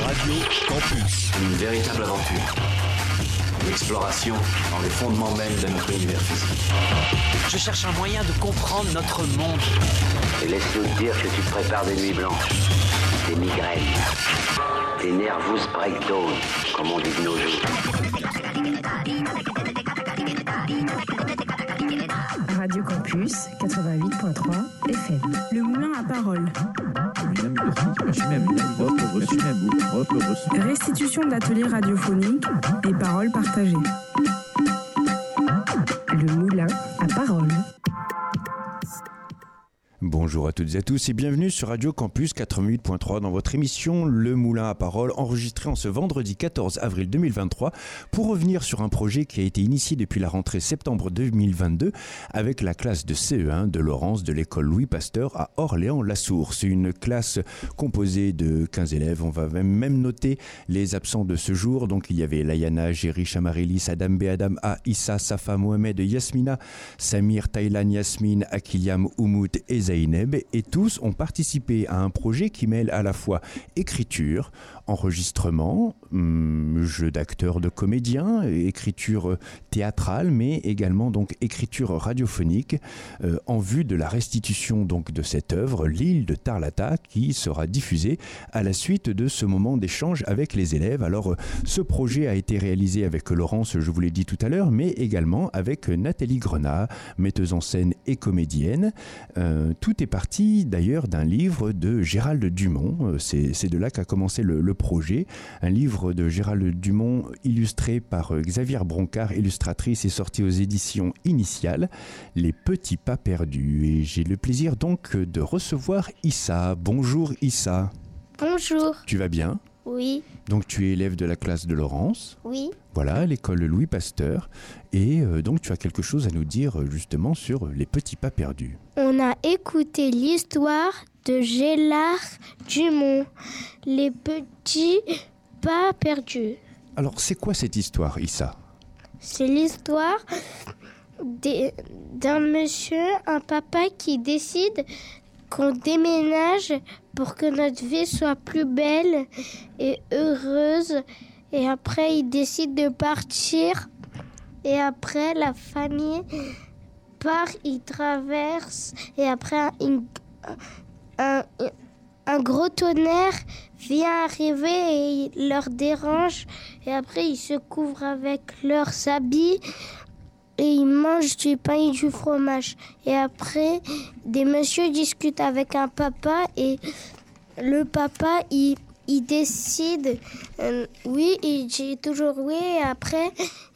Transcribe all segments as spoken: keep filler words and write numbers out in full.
Radio Campus. Une véritable aventure. L'exploration dans les fondements mêmes de notre univers physique. Je cherche un moyen de comprendre notre monde. Et laisse-nous te dire que tu te prépares des nuits blanches, des migraines, des nervous breakdowns, comme on dit de nos jours. Radio Campus quatre-vingt-huit virgule trois F M. Le moulin à parole. Restitution d'ateliers radiophoniques et paroles partagées. Le moulin à parole. Bonjour à toutes et à tous et bienvenue sur Radio Campus quatre-vingt-huit virgule trois dans votre émission Le Moulin à Parole, enregistrée en ce vendredi quatorze avril deux mille vingt-trois pour revenir sur un projet qui a été initié depuis la rentrée septembre deux mille vingt-deux avec la classe de C E un de Laurence de l'école Louis Pasteur à Orléans-la-Source. Une classe composée de quinze élèves, on va même, même noter les absents de ce jour. Donc il y avait Layana, Jérish, Amarilis, Adam B, Adam A, Issa, Safa, Mohamed, Yasmina, Samir, Taylan, Yasmine, Akiliam, Oumout et Zaineb, et tous ont participé à un projet qui mêle à la fois écriture, enregistrement, hum, jeu d'acteurs, de comédiens, écriture théâtrale, mais également donc écriture radiophonique euh, en vue de la restitution donc de cette œuvre, L'île de Tarlata, qui sera diffusée à la suite de ce moment d'échange avec les élèves. Alors, ce projet a été réalisé avec Laurence, je vous l'ai dit tout à l'heure, mais également avec Nathalie Grenat, metteuse en scène et comédienne. Euh, Tout est parti d'ailleurs d'un livre de Gérald Dumont, c'est, c'est de là qu'a commencé le, le projet. Un livre de Gérald Dumont illustré par Xavier Broncard, illustratrice, est sorti aux éditions Initiales, Les Petits Pas Perdus. Et j'ai le plaisir donc de recevoir Issa. Bonjour Issa. Bonjour. Tu vas bien ? Oui. Donc tu es élève de la classe de Laurence. Oui. Voilà, l'école Louis Pasteur. Et euh, donc tu as quelque chose à nous dire justement sur Les Petits Pas Perdus. On a écouté l'histoire de Gérald Dumont, Les Petits Pas Perdus. Alors c'est quoi cette histoire, Issa ? C'est l'histoire des, d'un monsieur, un papa qui décide qu'on déménage pour que notre vie soit plus belle et heureuse. Et après, il décide de partir. Et après, la famille part, il traverse. Et après, une, un, un gros tonnerre vient arriver et il leur dérange. Et après, ils se couvrent avec leurs habits. Et ils mangent du pain et du fromage. Et après, des messieurs discutent avec un papa. Et le papa, il, il décide euh, oui, il dit toujours oui. Et après,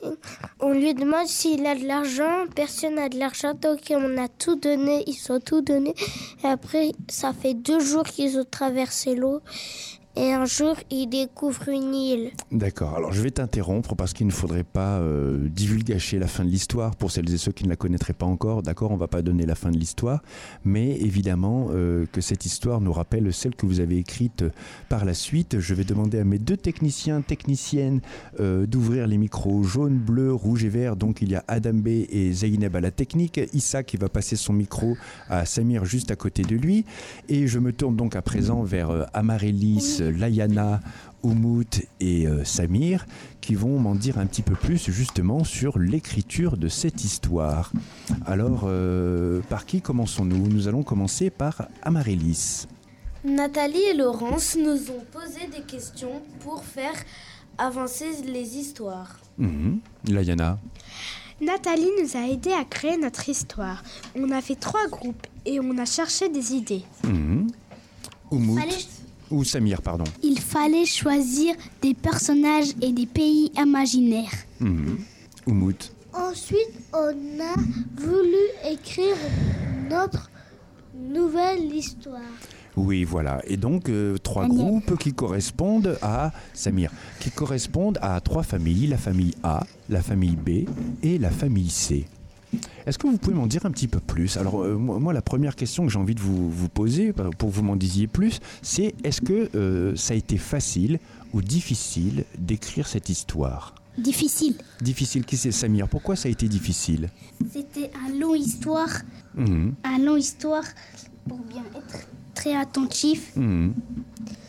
on lui demande s'il a de l'argent. Personne n'a de l'argent. Donc, on a tout donné. Ils ont tout donné. Et après, ça fait deux jours qu'ils ont traversé l'eau. Et un jour, il découvre une île. D'accord, alors je vais t'interrompre parce qu'il ne faudrait pas euh, divulgacher la fin de l'histoire pour celles et ceux qui ne la connaîtraient pas encore. D'accord, on ne va pas donner la fin de l'histoire, mais évidemment euh, que cette histoire nous rappelle celle que vous avez écrite par la suite. Je vais demander à mes deux techniciens, techniciennes euh, d'ouvrir les micros jaune, bleu, rouge et vert. Donc il y a Adam B et Zaineb à la technique, Issa qui va passer son micro à Samir juste à côté de lui. Et je me tourne donc à présent vers euh, Amarilis, Layana, Oumout et euh, Samir qui vont m'en dire un petit peu plus justement sur l'écriture de cette histoire. Alors, euh, par qui commençons-nous ? Nous allons commencer par Amarilis. Nathalie et Laurence nous ont posé des questions pour faire avancer les histoires. Mmh. Layana. Nathalie nous a aidé à créer notre histoire. On a fait trois groupes et on a cherché des idées. Mmh. Oumout. Fallait... Ou Samir, pardon. Il fallait choisir des personnages et des pays imaginaires. Mmh. Oumout. Ensuite, on a voulu écrire notre nouvelle histoire. Oui, voilà. Et donc, euh, trois Daniel. groupes qui correspondent à... Samir. Qui correspondent à trois familles. La famille A, la famille B et la famille C. Est-ce que vous pouvez m'en dire un petit peu plus ? Alors, euh, moi, la première question que j'ai envie de vous, vous poser, pour que vous m'en disiez plus, c'est est-ce que euh, ça a été facile ou difficile d'écrire cette histoire ? Difficile. Difficile, qui c'est Samir ? Pourquoi ça a été difficile ? C'était un long histoire. Mmh. Un long histoire pour bien être très attentif Mmh. et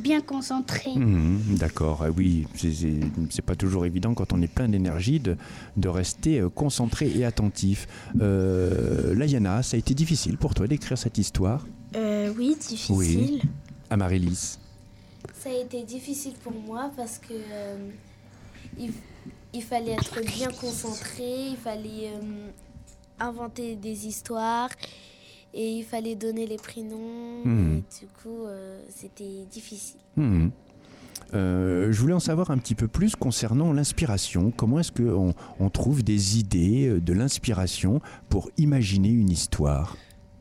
bien concentré. Mmh, d'accord, ah oui, c'est, c'est, c'est pas toujours évident quand on est plein d'énergie de, de rester concentré et attentif. Euh, Layana, ça a été difficile pour toi d'écrire cette histoire ? Euh, oui, difficile. Oui. Amaryllis. Ça a été difficile pour moi parce que euh, il, il fallait être bien concentré, il fallait euh, inventer des histoires et il fallait donner les prénoms. Mmh. Et du coup, euh, c'était difficile. Mmh. Euh, je voulais en savoir un petit peu plus concernant l'inspiration. Comment est-ce qu'on on trouve des idées, de l'inspiration pour imaginer une histoire ?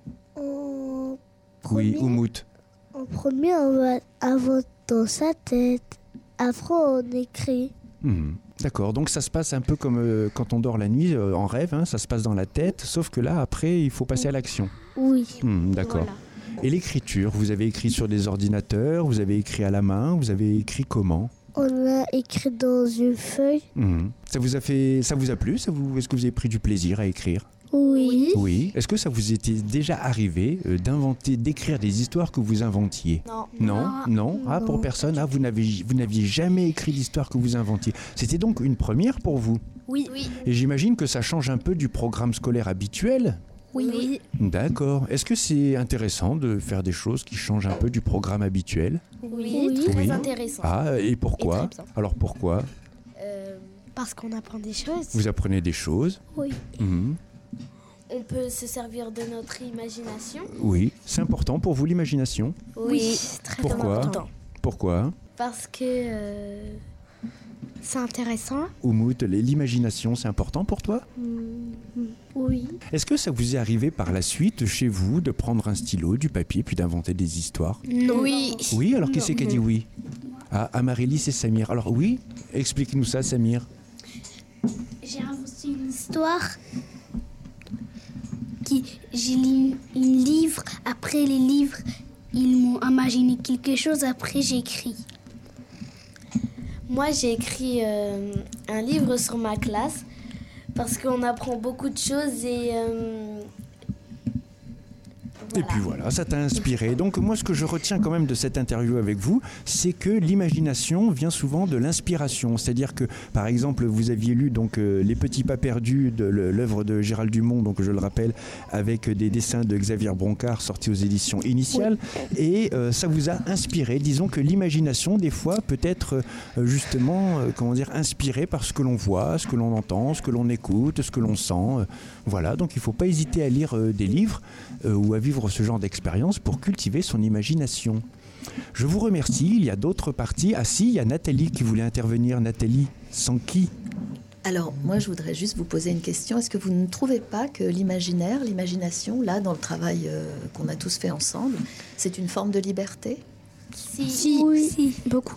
En Oui, premier, Oumout. en premier, on va inventer dans sa tête. Après, on écrit. Mmh. D'accord, donc ça se passe un peu comme euh, quand on dort la nuit, euh, en rêve, hein, ça se passe dans la tête, sauf que là, après, il faut passer à l'action. Oui. Mmh, d'accord. Voilà. Et l'écriture, vous avez écrit sur des ordinateurs, vous avez écrit à la main, vous avez écrit comment ? On a écrit dans une feuille. Mmh. Ça vous a fait, ça vous a plu ? Ça vous, est-ce que vous avez pris du plaisir à écrire ? Oui. Oui. Est-ce que ça vous était déjà arrivé euh, d'inventer, d'écrire des histoires que vous inventiez ? Non. Non, non. Ah, pour Non. personne. Ah, vous n'avez, vous n'aviez jamais écrit d'histoire que vous inventiez. C'était donc une première pour vous. Oui. Oui. Et j'imagine que ça change un peu du programme scolaire habituel. Oui. oui. D'accord. Est-ce que c'est intéressant de faire des choses qui changent un peu du programme habituel ? Oui, Oui. très Oui. intéressant. Ah, et pourquoi ? Et très bien. Alors pourquoi ? Euh, Parce qu'on apprend des choses. Vous apprenez des choses ? Oui. Mhm. on peut se servir de notre imagination. Oui. C'est important pour vous, l'imagination ? Oui, c'est très Pourquoi ? important. Pourquoi ? Parce que euh, C'est intéressant. Oumout, l'imagination, c'est important pour toi ? Oui. Est-ce que ça vous est arrivé par la suite, chez vous, de prendre un stylo, du papier, puis d'inventer des histoires ? Non. oui. Oui, alors qui Non. c'est qui a dit oui ? Ah, Amaryllis et Samir. Alors oui, explique-nous ça, Samir. J'ai inventé une histoire qui j'ai lu un livre. Après les livres, ils m'ont imaginé quelque chose. Après j'ai écrit. Moi, j'ai écrit euh, un livre sur ma classe parce qu'on apprend beaucoup de choses et... euh, Et puis voilà, ça t'a inspiré. Donc moi, ce que je retiens quand même de cette interview avec vous, c'est que l'imagination vient souvent de l'inspiration. C'est-à-dire que, par exemple, vous aviez lu donc euh, Les Petits Pas Perdus, de l'œuvre de Gérald Dumont, donc je le rappelle, avec des dessins de Xavier Broncard sortis aux éditions Initiales. Oui. Et euh, ça vous a inspiré. Disons que l'imagination, des fois, peut être euh, justement, euh, comment dire, inspirée par ce que l'on voit, ce que l'on entend, ce que l'on écoute, ce que l'on sent. Euh, voilà, donc il ne faut pas hésiter à lire euh, des livres euh, ou à vivre ce genre d'expérience pour cultiver son imagination. Je vous remercie. Il y a d'autres parties. Ah si, il y a Nathalie qui voulait intervenir. Nathalie, sans qui ? Alors, moi, je voudrais juste vous poser une question. Est-ce que vous ne trouvez pas que l'imaginaire, l'imagination, là, dans le travail euh, qu'on a tous fait ensemble, c'est une forme de liberté ? Si, Si, Oui. si, beaucoup.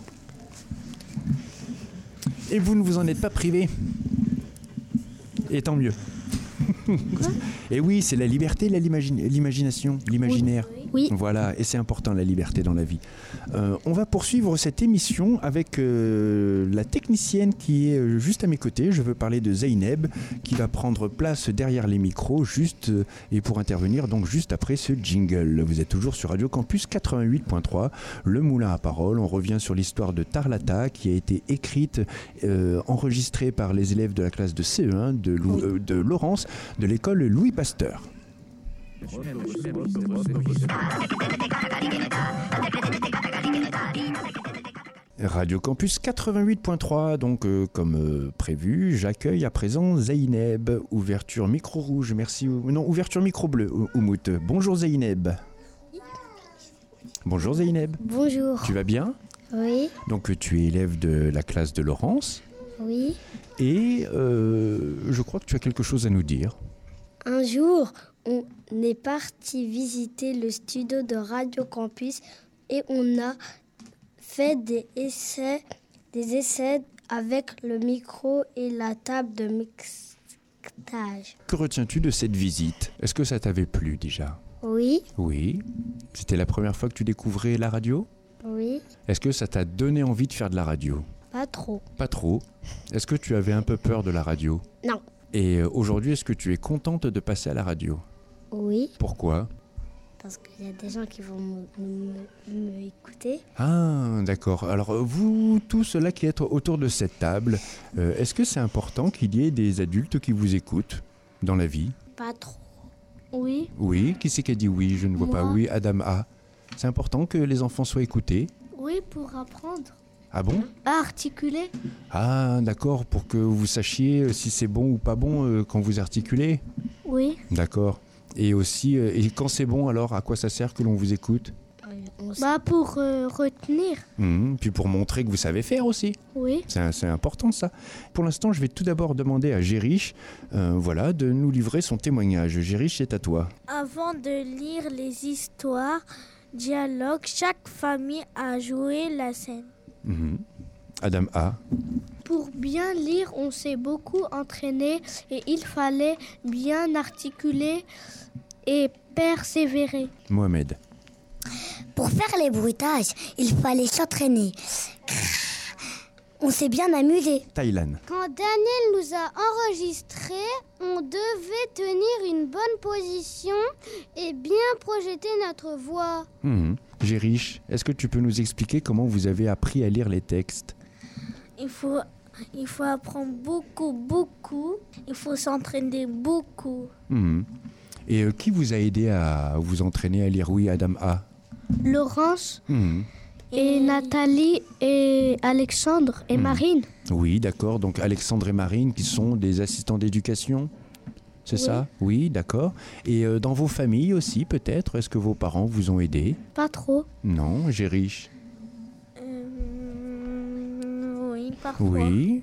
Et vous ne vous en êtes pas privé. Et tant mieux. Et oui, c'est la liberté, la, l'imagine, l'imagination, l'imaginaire. Oui. Voilà, et c'est important la liberté dans la vie. Euh, on va poursuivre cette émission avec euh, la technicienne qui est juste à mes côtés. Je veux parler de Zeynep qui va prendre place derrière les micros juste euh, et pour intervenir donc juste après ce jingle. Vous êtes toujours sur Radio Campus quatre-vingt-huit point trois, le Moulin à Parole. On revient sur l'histoire de Tarlata qui a été écrite, euh, enregistrée par les élèves de la classe de C E un de, Lou, euh, de Laurence de l'école Louis Pasteur. Radio Campus quatre-vingt-huit point trois, donc euh, comme euh, prévu, j'accueille à présent Zeynep. Ouverture micro rouge, merci. Ou, non, ouverture micro bleu, Oumout. Bonjour Zeynep. Bonjour Zeynep. Bonjour. Tu vas bien ? Oui. Donc tu es élève de la classe de Laurence. Oui. Et euh, je crois que tu as quelque chose à nous dire. Un jour, on est parti visiter le studio de Radio Campus et on a fait des essais, des essais avec le micro et la table de mixage. Que retiens-tu de cette visite ? Est-ce que ça t'avait plu déjà ? Oui. Oui. C'était la première fois que tu découvrais la radio ? Oui. Est-ce que ça t'a donné envie de faire de la radio ? Pas trop. Pas trop. Est-ce que tu avais un peu peur de la radio ? Non. Et aujourd'hui, est-ce que tu es contente de passer à la radio ? Oui. Pourquoi ? parce qu'il y a des gens qui vont me, me, me écouter. Ah, d'accord. Alors, vous tous là qui êtes autour de cette table, euh, est-ce que c'est important qu'il y ait des adultes qui vous écoutent dans la vie ? Pas trop. Oui. Oui, qui c'est qui a dit oui ? Je ne vois Moi. pas. Oui, Adam A. C'est important que les enfants soient écoutés ? Oui, pour apprendre Ah bon ? à articuler. Ah, d'accord, pour que vous sachiez si c'est bon ou pas bon euh, quand vous articulez ? Oui. D'accord. Et aussi, euh, et quand c'est bon, alors, à quoi ça sert que l'on vous écoute ? Bah pour euh, retenir. Mmh, puis pour montrer que vous savez faire aussi. Oui. C'est, c'est important ça. Pour l'instant, je vais tout d'abord demander à Gérich euh, voilà, de nous livrer son témoignage. Gérich, c'est à toi. Avant de lire les histoires, dialogues, chaque famille a joué la scène. Mmh. Adam A. Pour bien lire, on s'est beaucoup entraîné et il fallait bien articuler et persévérer. Mohamed. Pour faire les bruitages, il fallait s'entraîner. On s'est bien amusé. Thaïlande. Quand Daniel nous a enregistrés, on devait tenir une bonne position et bien projeter notre voix. Mmh. Gérich, est-ce que tu peux nous expliquer comment vous avez appris à lire les textes ? Il faut, il faut apprendre beaucoup, beaucoup. Il faut s'entraîner beaucoup. Mmh. Et euh, qui vous a aidé à vous entraîner à lire ? Oui, Adam A. Laurence Mmh. et Nathalie et Alexandre et Mmh. Marine. Oui, d'accord. Donc Alexandre et Marine qui sont des assistants d'éducation ? C'est Oui. ça ? Oui, d'accord. Et euh, dans vos familles aussi, peut-être ? Est-ce que vos parents vous ont aidé ? Pas trop. Non, Gérich ? Euh, oui, parfois. Oui.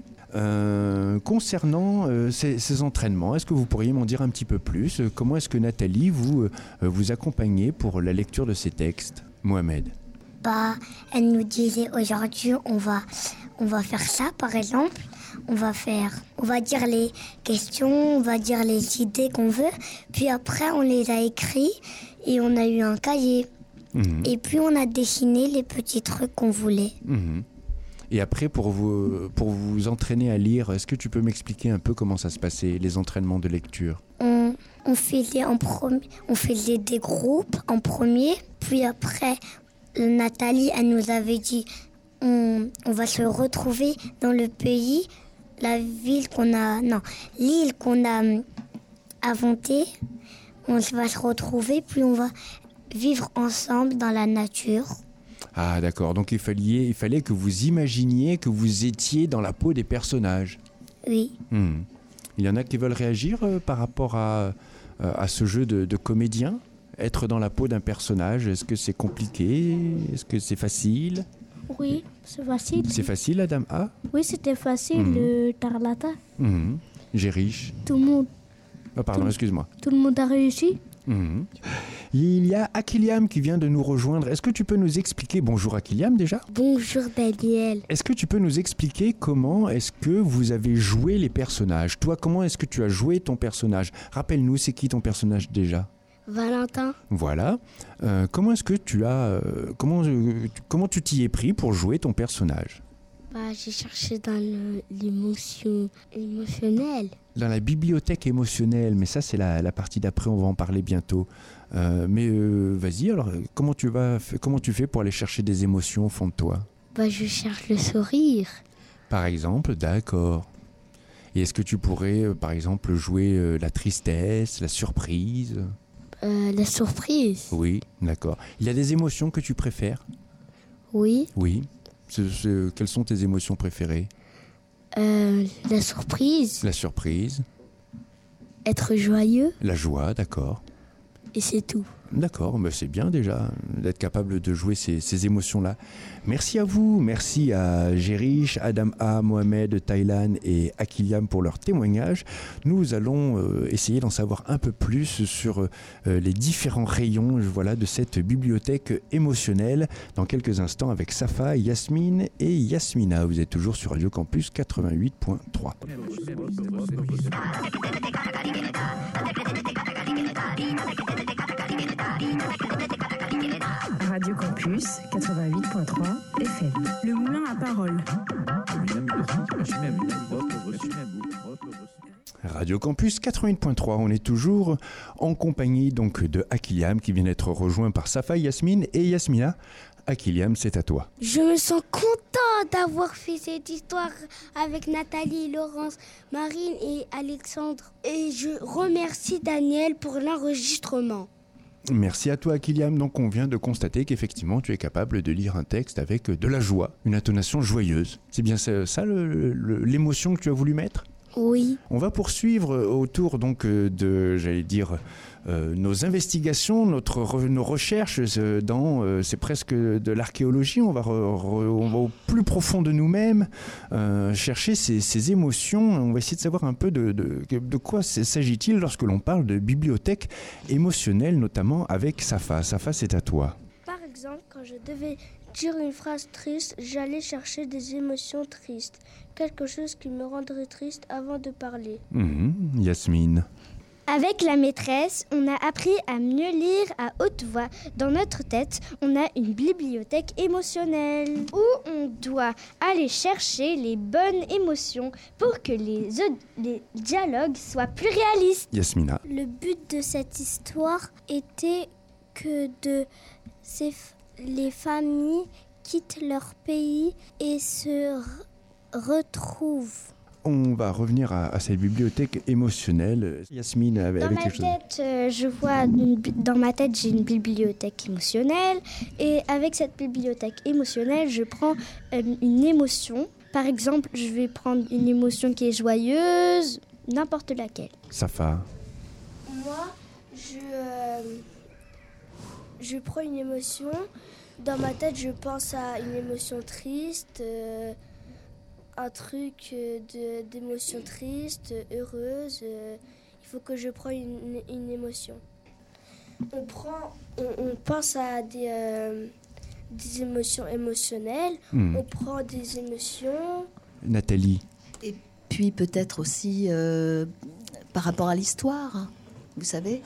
Euh, concernant euh, ces, ces entraînements, est-ce que vous pourriez m'en dire un petit peu plus ? Euh, Comment est-ce que Nathalie vous, euh, vous accompagnez pour la lecture de ces textes ? Mohamed. Bah, elle nous disait aujourd'hui, on va, on va faire ça, par exemple. On va faire, on va dire les questions, on va dire les idées qu'on veut. Puis après, on les a écrits et on a eu un cahier. Mmh. Et puis, on a dessiné les petits trucs qu'on voulait. Mmh. Et après, pour vous, pour vous entraîner à lire, est-ce que tu peux m'expliquer un peu comment ça se passait, les entraînements de lecture ? On, on, faisait en premier, on faisait des groupes en premier, puis après, Nathalie, elle nous avait dit on, on va se retrouver dans le pays, la ville qu'on a, non, l'île qu'on a inventée, on va se retrouver, puis on va vivre ensemble dans la nature. Ah d'accord, donc il fallait, il fallait que vous imaginiez que vous étiez dans la peau des personnages. Oui. Hmm. Il y en a qui veulent réagir euh, par rapport à, euh, à ce jeu de, de comédien ? Être dans la peau d'un personnage, est-ce que c'est compliqué ? Est-ce que c'est facile ? Oui, c'est facile. C'est facile, Adam A ? Oui, c'était facile, Mmh. le tarlata. Mmh. Gérich. Tout le monde. Oh, pardon, tout, excuse-moi. Tout le monde a réussi. Mmh. Il y a Akiliam qui vient de nous rejoindre. Est-ce que tu peux nous expliquer... Bonjour Akiliam déjà. Bonjour Daniel. Est-ce que tu peux nous expliquer comment est-ce que vous avez joué les personnages ? Toi, comment est-ce que tu as joué ton personnage ? Rappelle-nous, c'est qui ton personnage déjà ? Valentin. Voilà. Euh, comment est-ce que tu as... Euh, comment, euh, tu, comment tu t'y es pris pour jouer ton personnage ? Bah, j'ai cherché dans le, l'émotion émotionnelle. Dans la bibliothèque émotionnelle, mais ça c'est la, la partie d'après, on va en parler bientôt. Euh, mais euh, vas-y, alors comment tu, vas, comment tu fais pour aller chercher des émotions au fond de toi ? Bah, je cherche le sourire. Par exemple, d'accord. Et est-ce que tu pourrais, euh, par exemple, jouer euh, la tristesse, la surprise ? euh, La surprise. Oui, d'accord. Il y a des émotions que tu préfères ? Oui. Oui. Ce, ce, quelles sont tes émotions préférées ? euh, La surprise. La surprise. Être joyeux. La joie, d'accord. Et c'est tout. D'accord, mais c'est bien déjà d'être capable de jouer ces, ces émotions-là. Merci à vous, merci à Gérich, Adam A, Mohamed, Thaïlande et Akiliam pour leur témoignage. Nous allons euh, essayer d'en savoir un peu plus sur euh, les différents rayons voilà, de cette bibliothèque émotionnelle dans quelques instants avec Safa, Yasmine et Yasmina. Vous êtes toujours sur Radio Campus quatre-vingt-huit point trois. Radio Campus quatre-vingt-huit point trois F M. Le moulin à parole. Radio Campus quatre-vingt-huit point trois, on est toujours en compagnie donc de Akiliam qui vient d'être rejoint par Safa, Yasmine et Yasmina. Akiliam, c'est à toi. Je me sens contente d'avoir fait cette histoire avec Nathalie, Laurence, Marine et Alexandre. Et je remercie Daniel pour l'enregistrement. Merci à toi Akiliam. Donc on vient de constater qu'effectivement tu es capable de lire un texte avec de la joie, une intonation joyeuse. C'est bien ça, ça le, le, l'émotion que tu as voulu mettre ? Oui. On va poursuivre autour donc de, j'allais dire, euh, nos investigations, notre, nos recherches dans, euh, c'est presque de l'archéologie. On va, re, re, on va au plus profond de nous-mêmes euh, chercher ces, ces émotions. On va essayer de savoir un peu de, de, de quoi s'agit-il lorsque l'on parle de bibliothèque émotionnelle, notamment avec Safa. Safa, c'est à toi. Par exemple, quand je devais dire une phrase triste, j'allais chercher des émotions tristes. Quelque chose qui me rendrait triste avant de parler. Mmh, Yasmine. Avec la maîtresse, on a appris à mieux lire à haute voix. Dans notre tête, on a une bibliothèque émotionnelle où on doit aller chercher les bonnes émotions pour que les, les dialogues soient plus réalistes. Yasmina. Le but de cette histoire était que de ces, les familles quittent leur pays et se retrouvent. On va revenir à, à cette bibliothèque émotionnelle. Yasmine avait, dans avait ma quelque chose. tête, euh, je vois une, dans ma tête, j'ai une bibliothèque émotionnelle et avec cette bibliothèque émotionnelle, je prends euh, une émotion. Par exemple, je vais prendre une émotion qui est joyeuse, n'importe laquelle. Safa. Moi, je euh, je prends une émotion. Dans ma tête, je pense à une émotion triste. Euh, un truc de, d'émotion triste, heureuse, euh, il faut que je prenne une, une émotion. On, prend, on, on pense à des, euh, des émotions émotionnelles, mmh. on prend des émotions... Nathalie. Et puis peut-être aussi euh, par rapport à l'histoire, vous savez,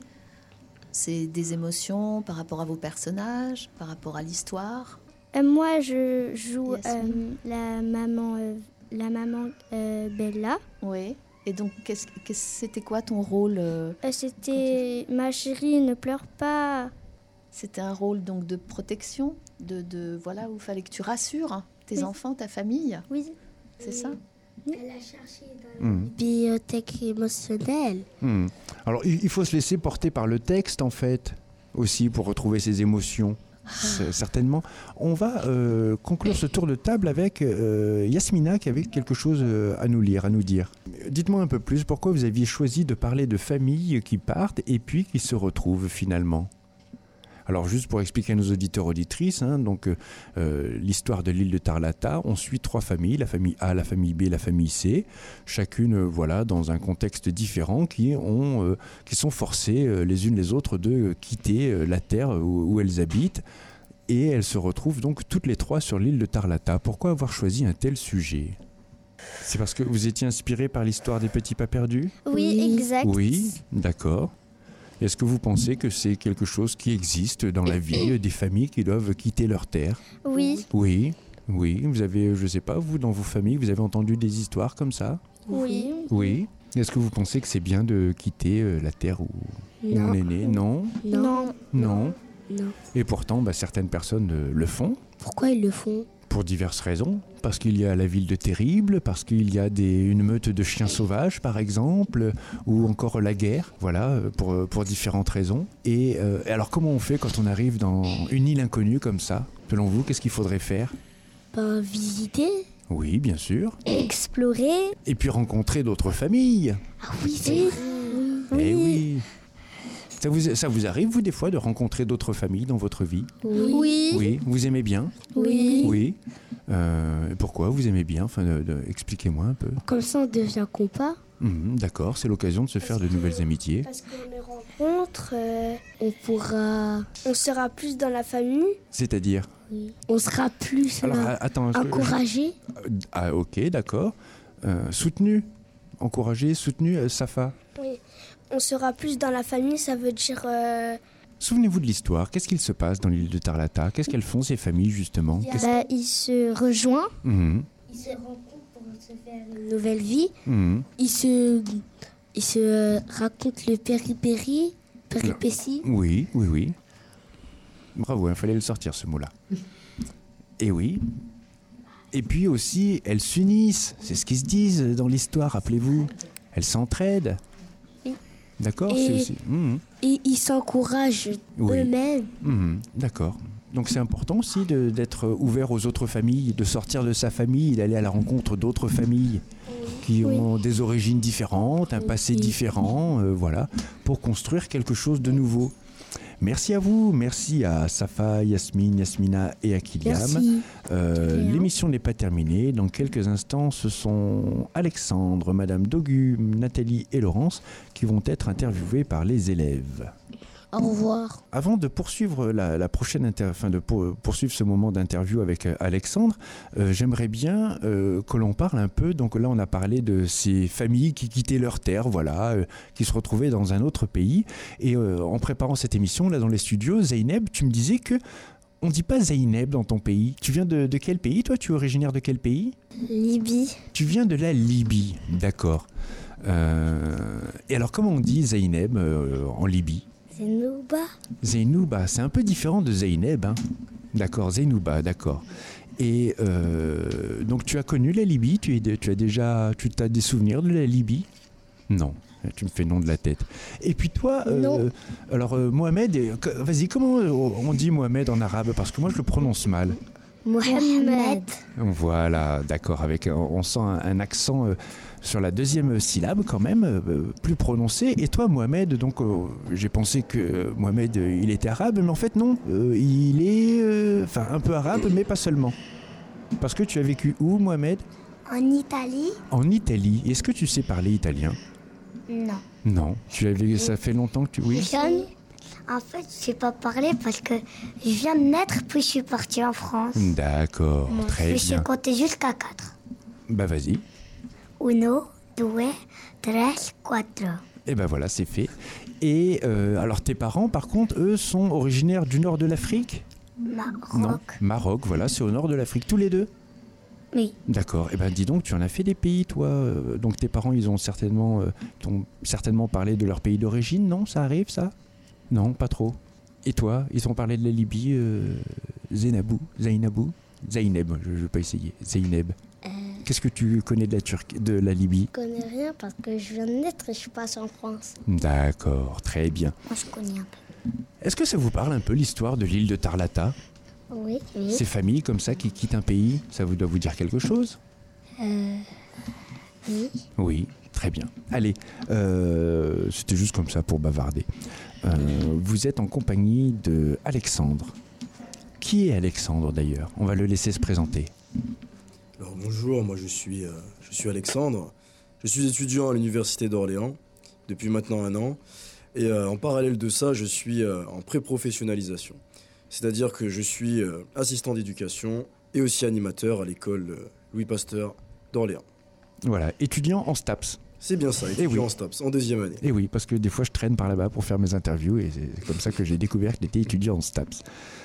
c'est des émotions par rapport à vos personnages, par rapport à l'histoire. Euh, moi, je joue euh, la maman... Euh, La maman euh, Bella. Oui. Et donc, qu'est-ce, qu'est-ce, c'était quoi ton rôle euh, euh, C'était ma chérie, ne pleure pas. C'était un rôle donc de protection, de, de voilà où il fallait que tu rassures hein, tes oui. enfants, ta famille. Oui. C'est oui. ça. Elle a cherché dans mmh. la bibliothèque émotionnelle. Mmh. Alors, il faut se laisser porter par le texte en fait aussi pour retrouver ses émotions. Certainement. On va euh, conclure ce tour de table avec euh, Yasmina qui avait quelque chose à nous lire, à nous dire. Dites-moi un peu plus, pourquoi vous aviez choisi de parler de familles qui partent et puis qui se retrouvent finalement ? Alors juste pour expliquer à nos auditeurs auditrices, hein, donc euh, l'histoire de l'île de Tarlata, on suit trois familles, la famille A, la famille B, la famille C, chacune euh, voilà dans un contexte différent qui ont euh, qui sont forcées euh, les unes les autres de euh, quitter euh, la terre où, où elles habitent et elles se retrouvent donc toutes les trois sur l'île de Tarlata. Pourquoi avoir choisi un tel sujet ? C'est parce que vous étiez inspiré par l'histoire des petits pas perdus ? Oui, oui. Exact. Oui, d'accord. Est-ce que vous pensez que c'est quelque chose qui existe dans la vie, des familles qui doivent quitter leur terre ? Oui. Oui, oui. Vous avez, je ne sais pas, vous, dans vos familles, vous avez entendu des histoires comme ça ? Oui. Oui. Est-ce que vous pensez que c'est bien de quitter la terre où, où on est né ? Non. Non. Non. Non. Et pourtant, bah, certaines personnes le font. Pourquoi ils le font ? Pour diverses raisons. Parce qu'il y a la ville de Terrible, parce qu'il y a des, une meute de chiens sauvages, par exemple, ou encore la guerre, voilà, pour, pour différentes raisons. Et euh, alors, comment on fait quand on arrive dans une île inconnue comme ça ? Selon vous, qu'est-ce qu'il faudrait faire ? Ben, visiter. Oui, bien sûr. Explorer. Et puis rencontrer d'autres familles. Ah oui, c'est vrai. Eh oui. Ça vous, ça vous arrive, vous, des fois, de rencontrer d'autres familles dans votre vie ? Oui. Oui. Vous aimez bien ? Oui. Oui. Euh, pourquoi vous aimez bien ? Enfin, de, de, expliquez-moi un peu. Comme ça, on devient compas. Mmh, d'accord, c'est l'occasion de se faire de nouvelles amitiés. Parce qu'on les rencontre, euh, on pourra... On sera plus dans la famille. C'est-à-dire ? Oui. On sera plus Alors, euh, attends, encouragé. Je... Ah, ok, d'accord. Euh, soutenu. Encouragé, soutenu, euh, Safa. Oui. On sera plus dans la famille, ça veut dire... Euh... Souvenez-vous de l'histoire. Qu'est-ce qu'il se passe dans l'île de Tarlata ? Qu'est-ce qu'elles font, ces familles, justement ? Il, bah, ils se rejoignent. Mmh. Ils se rencontrent pour se faire une nouvelle vie. Mmh. Ils, se... il se raconte le péripérie, péripétie. Oui, oui, oui. Bravo, il fallait le sortir ce mot-là. Et oui. Et puis aussi, elles s'unissent. C'est ce qu'ils se disent dans l'histoire, rappelez-vous. Elles s'entraident. Oui. D'accord, et, c'est aussi... Mmh. Et ils s'encouragent oui. eux-mêmes. Mmh. D'accord. Donc c'est important aussi de, d'être ouvert aux autres familles, de sortir de sa famille, d'aller à la rencontre d'autres familles qui oui. ont des origines différentes, un passé oui. différent, euh, voilà, pour construire quelque chose de nouveau. Merci à vous, merci à Safa, Yasmine, Yasmina et à Kyliam. Euh, l'émission n'est pas terminée. Dans quelques instants, ce sont Alexandre, Madame Dogu, Nathalie et Laurence qui vont être interviewés par les élèves. Au revoir. Avant de poursuivre la, la prochaine inter... enfin de pour, poursuivre ce moment d'interview avec euh, Alexandre, euh, j'aimerais bien euh, que l'on parle un peu. Donc là, on a parlé de ces familles qui quittaient leur terre, voilà, euh, qui se retrouvaient dans un autre pays. Et euh, en préparant cette émission, là dans les studios, Zeynep, tu me disais que on dit pas Zeynep dans ton pays. Tu viens de, de quel pays, toi? Tu es originaire de quel pays? Libye. Tu viens de la Libye, d'accord. Euh... Et alors, comment on dit Zeynep euh, en Libye? Zeynouba. Zeynouba, c'est un peu différent de Zeynep, hein. D'accord, Zeynouba, d'accord. Et euh, donc tu as connu la Libye, tu, es, tu as déjà, tu as des souvenirs de la Libye? Non, tu me fais non de la tête. Et puis toi, euh, alors euh, Mohamed, vas-y, comment on dit Mohamed en arabe? Parce que moi je le prononce mal. Mohamed. Voilà, d'accord, avec on sent un, un accent euh, sur la deuxième syllabe quand même, euh, plus prononcé. Et toi Mohamed, donc euh, j'ai pensé que euh, Mohamed euh, il était arabe, mais en fait non, euh, il est enfin euh, un peu arabe, mais pas seulement. Parce que tu as vécu où Mohamed? En Italie. En Italie. Est-ce que tu sais parler italien? Non. Non. Tu avais, ça fait longtemps que tu... Oui. Jeune. En fait, je ne sais pas parler parce que je viens de naître puis je suis partie en France. D'accord, Moi, très je bien. Je sais compter jusqu'à quatre. Bah vas-y. Uno, due, tres, cuatro. Et ben voilà, c'est fait. Et euh, alors tes parents, par contre, eux, sont originaires du nord de l'Afrique? Maroc. Non, Maroc, voilà, c'est au nord de l'Afrique, tous les deux? Oui. D'accord. Et ben dis donc, tu en as fait des pays, toi. Donc tes parents, ils ont certainement, euh, t'ont certainement parlé de leur pays d'origine, non? Ça arrive, ça? Non, pas trop. Et toi, ils ont parlé de la Libye, euh, Zeynabou, Zeynabou, Zeynep, je ne vais pas essayer, Zeynep. Euh... Qu'est-ce que tu connais de la Turquie, de la Libye? Je connais rien parce que je viens de naître et je suis passée en France. D'accord, très bien. Moi, je connais un peu. Est-ce que ça vous parle un peu l'histoire de l'île de Tarlata? Oui, oui. Ces familles comme ça qui quittent un pays, ça vous doit vous dire quelque chose? Euh... Oui. Oui, très bien. Allez, euh, c'était juste comme ça pour bavarder. Euh, vous êtes en compagnie de Alexandre. Qui est Alexandre d'ailleurs? On va le laisser se présenter. Alors bonjour, moi je suis, euh, je suis Alexandre. Je suis étudiant à l'université d'Orléans depuis maintenant un an. Et euh, en parallèle de ça, je suis euh, en pré-professionnalisation. C'est-à-dire que je suis euh, assistant d'éducation et aussi animateur à l'école euh, Louis Pasteur d'Orléans. Voilà, étudiant en STAPS. C'est bien ça, étudiant oui. en STAPS, en deuxième année. Et oui, parce que des fois je traîne par là-bas pour faire mes interviews et c'est comme ça que j'ai découvert que j'étais étudiant en STAPS.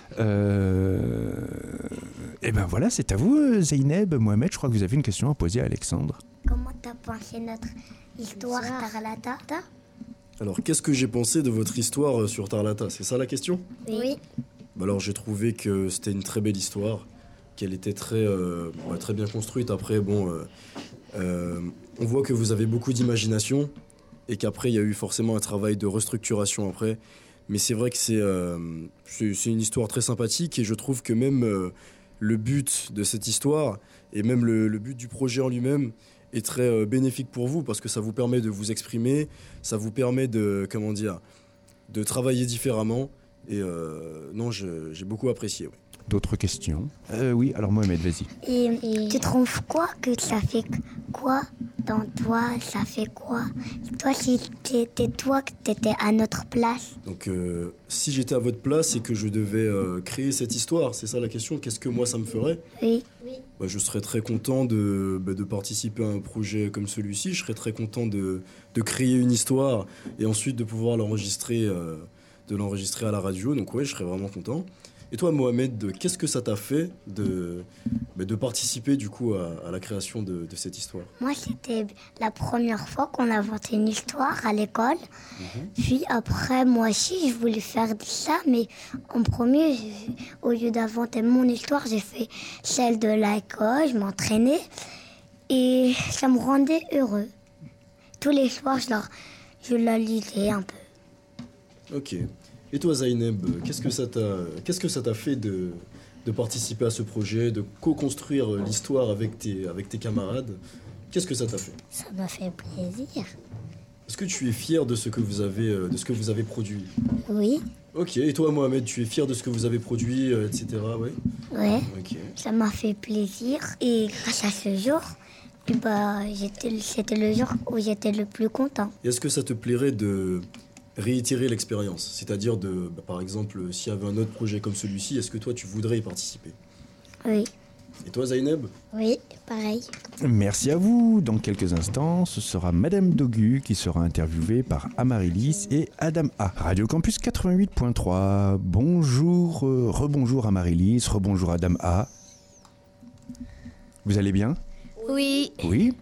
Euh... Et ben voilà, c'est à vous Zeynep, Mohamed, je crois que vous avez une question à poser à Alexandre. Comment t'as pensé notre histoire Tarlata? Alors qu'est-ce que j'ai pensé de votre histoire sur Tarlata? C'est ça la question? Oui. Bah alors j'ai trouvé que c'était une très belle histoire, qu'elle était très, euh, bah, très bien construite. Après, bon... Euh, euh, on voit que vous avez beaucoup d'imagination et qu'après, il y a eu forcément un travail de restructuration après. Mais c'est vrai que c'est, euh, c'est, c'est une histoire très sympathique et je trouve que même euh, le but de cette histoire et même le, le but du projet en lui-même est très euh, bénéfique pour vous parce que ça vous permet de vous exprimer, ça vous permet de, comment dire, de travailler différemment. Et euh, non, je, j'ai beaucoup apprécié. Oui. D'autres questions? euh, Oui, alors Mohamed, vas-y. Et, et tu trouves quoi que ça fait quoi dans toi? Ça fait quoi? Toi, si c'était toi que t'étais à notre place? Donc, euh, si j'étais à votre place et que je devais euh, créer cette histoire, c'est ça la question? Qu'est-ce que moi, ça me ferait? Oui. oui. Bah, je serais très content de, bah, de participer à un projet comme celui-ci. Je serais très content de, de créer une histoire et ensuite de pouvoir l'enregistrer, euh, de l'enregistrer à la radio. Donc, ouais, je serais vraiment content. Et toi, Mohamed, qu'est-ce que ça t'a fait de, de participer du coup à, à la création de, de cette histoire? Moi, c'était la première fois qu'on a inventé une histoire à l'école. Mmh. Puis après, moi aussi, je voulais faire ça, mais en premier, au lieu d'inventer mon histoire, j'ai fait celle de l'école, je m'entraînais et ça me rendait heureux. Tous les soirs, je, leur, je la lisais un peu. Ok. Et toi, Zaineb, qu'est-ce que ça t'a, qu'est-ce que ça t'a fait de, de participer à ce projet, de co-construire l'histoire avec tes, avec tes camarades? Qu'est-ce que ça t'a fait? Ça m'a fait plaisir. Est-ce que tu es fier de ce que vous avez, de ce que vous avez produit? Oui. Ok. Et toi, Mohamed, tu es fier de ce que vous avez produit, et cetera. Oui. Ouais. Ok. Ça m'a fait plaisir. Et grâce à ce jour, puis bah, j'étais, c'était le jour où j'étais le plus content. Et est-ce que ça te plairait de réitérer l'expérience? C'est-à-dire, de, bah, par exemple, s'il y avait un autre projet comme celui-ci, est-ce que toi, tu voudrais y participer? Oui. Et toi, Zaineb? Oui, pareil. Merci à vous. Dans quelques instants, ce sera Madame Dogu qui sera interviewée par Amaryllis et Adam A. Radio Campus quatre-vingt-huit point trois. Bonjour, euh, rebonjour Amaryllis, rebonjour Adam A. Vous allez bien? Oui. Oui.